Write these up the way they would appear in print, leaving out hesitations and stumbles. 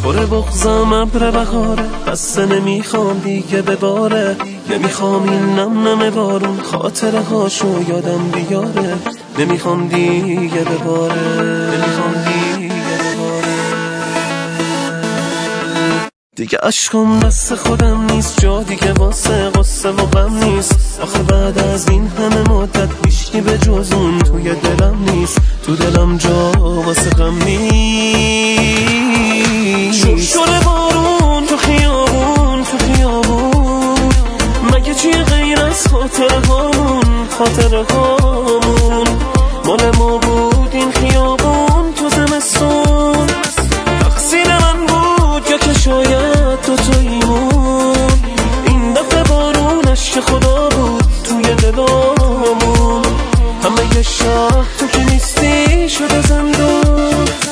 پر بغضم ابر بهاره، قصه نمیخوام دیگه بباره، نمیخوام این نم نم بارون خاطره هاشو یادم بیاره، نمیخوام دیگه بباره، نمیخوام دیگه بباره. دیگه عشقم دست خودم نیست، جا دیگه واسه غصه و غم نیست. آخه بعد از این همه مدت هیچکی به جز اون توی دلم نیست، تو دلم جا واسه غم نیست. شوره بارون تو خیابون، تو خیابون، مگه چی غیر از خاطره هامون، خاطره هامون مال ما بود این خیابون تو زمستون. تقصیر من بود یا که شاید تو تویمون، این دفعه بارونش که خدا بود توی دلامون. همه یه شهر تو که نیستی شده زندون.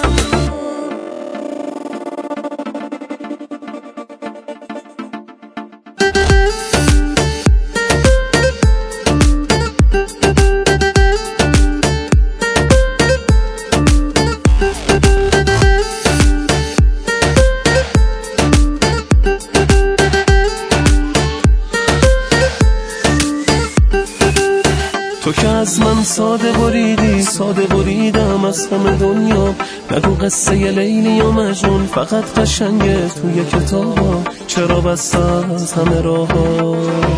تو که از من ساده بریدی، ساده بریدم از همه دنیا. نگو قصه لیلی و مجنون فقط قشنگه توی کتابا، چرا بست از همه راه‌ها.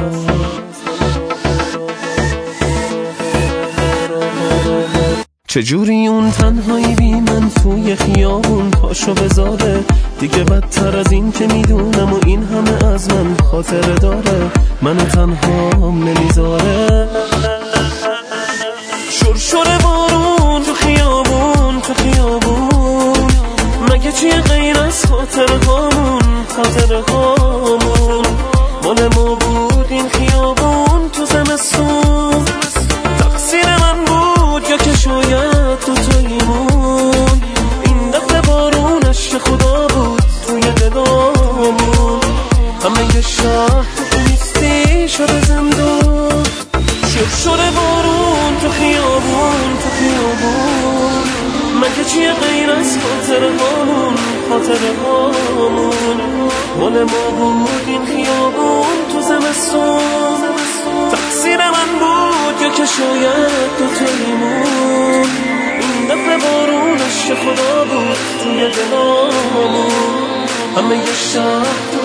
چجوری اون تنهایی بی من توی خیابون پاشو بذاره، دیگه بدتر از این که میدونم و این همه از من خاطره داره، منو تنهام نمیذاره. شرشر بارون تو خیابون، تو خیابون، مگه چی غیر از خاطره هامون، خاطره هامون مال ما بود این خیابون تو زمستون. تقصیر من بود یا که شاید تو تویمون، این دفعه بارونش که خدا بود توی دلامون. همه یه شهر تو نیستی شده زندون. شرشر بارون تو خیابون، تو خیابون، مگه چیه غیر از خاطره هامون، خاطره هامون مال ما بود این خیابون تو زمستون. تقصیر من بود یا که شاید تو تویمون، این دفعه بارونش که خدا بود توی دلامون. همه یه شهر